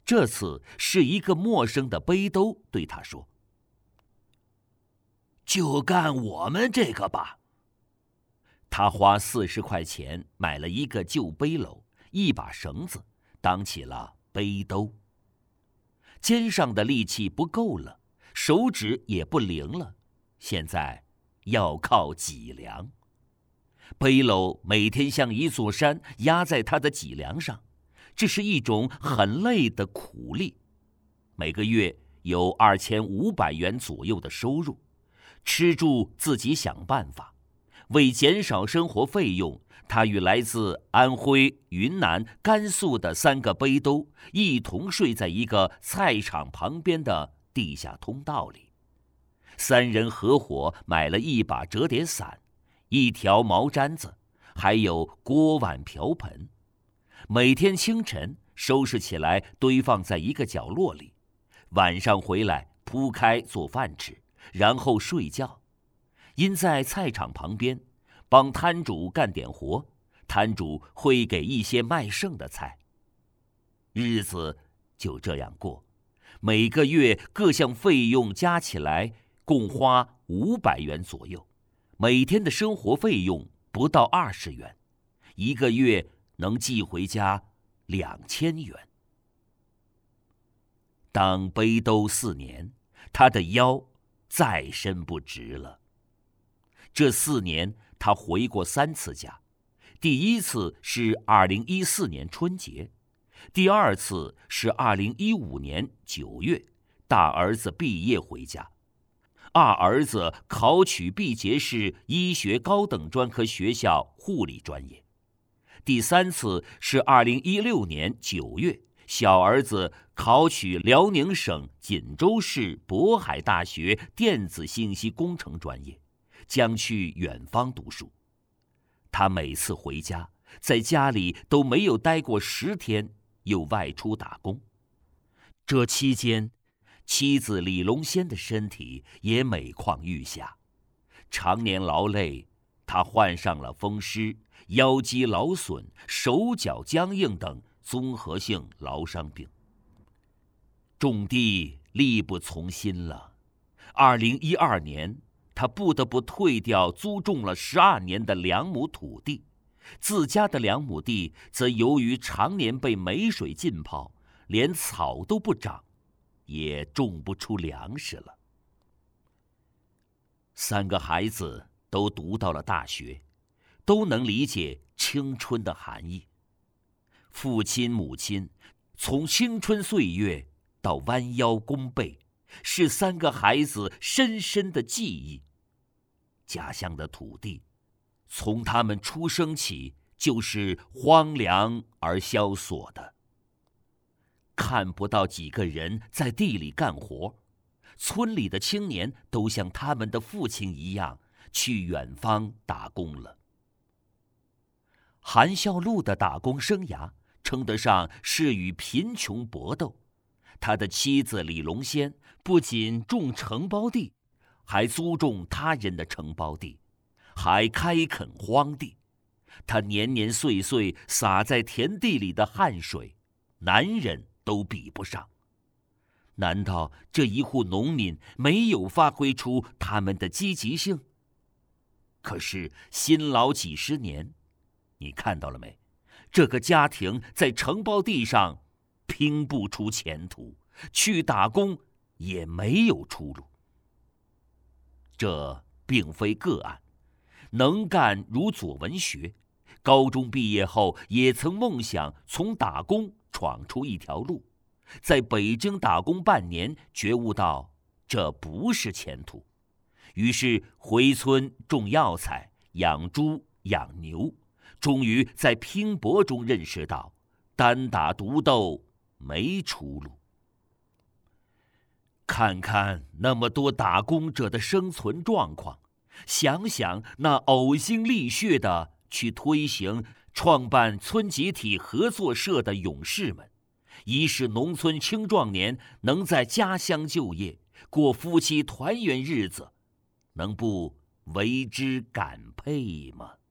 这次是一个陌生的背兜对他说：“就干我们这个吧。”他花40块钱买了一个旧背篓，一把绳子，当起了背兜。肩上的力气不够了，手指也不灵了，现在要靠脊梁。背篓每天像一座山压在他的脊梁上，这是一种很累的苦力。每个月有2500元左右的收入，吃住自己想办法。为减少生活费用，他与来自安徽、云南、甘肃的3个背兜一同睡在一个菜场旁边的地下通道里。3人合伙买了一把折叠伞、一条毛毡子，还有锅碗瓢盆。每天清晨收拾起来堆放在一个角落里，晚上回来铺开做饭吃，然后睡觉。因在菜场旁边，帮摊主干点活，摊主会给一些卖剩的菜。日子就这样过，每个月各项费用加起来共花500元左右，每天的生活费用不到20元，一个月能寄回家2000元。当背兜4年，他的腰再伸不直了。这4年，他回过3次家，第一次是2014年春节，第2次是2015年9月，大儿子毕业回家，二儿子考取毕节市医学高等专科学校护理专业。第3次是2016年9月，小儿子考取辽宁省锦州市渤海大学电子信息工程专业，将去远方读书。他每次回家，在家里都没有待过10天，又外出打工。这期间，妻子李龙仙的身体也每况愈下，常年劳累，他患上了风湿、腰肌劳损、手脚僵硬等综合性劳伤病。种地力不从心了。2012年，他不得不退掉租种了12年的2亩土地，自家的2亩地则由于常年被霉水浸泡，连草都不长，也种不出粮食了。3个孩子都读到了大学，都能理解青春的含义。父亲母亲从青春岁月到弯腰弓背，是3个孩子深深的记忆。家乡的土地，从他们出生起就是荒凉而萧索的，看不到几个人在地里干活。村里的青年都像他们的父亲一样，去远方打工了。韩孝禄的打工生涯称得上是与贫穷搏斗。他的妻子李龙仙不仅种承包地，还租种他人的承包地，还开垦荒地。他年年岁岁洒在田地里的汗水，男人都比不上。难道这一户农民没有发挥出他们的积极性？可是辛劳几十年，你看到了没？这个家庭在承包地上拼不出前途，去打工也没有出路。这并非个案，能干如左文学，高中毕业后也曾梦想从打工闯出一条路，在北京打工半年，觉悟到这不是前途，于是回村种药材、养猪、养牛，终于在拼搏中认识到单打独斗没出路。看看那么多打工者的生存状况，想想那呕心沥血的去推行创办村集体合作社的勇士们，一是农村青壮年能在家乡就业，过夫妻团圆日子，能不为之感佩吗？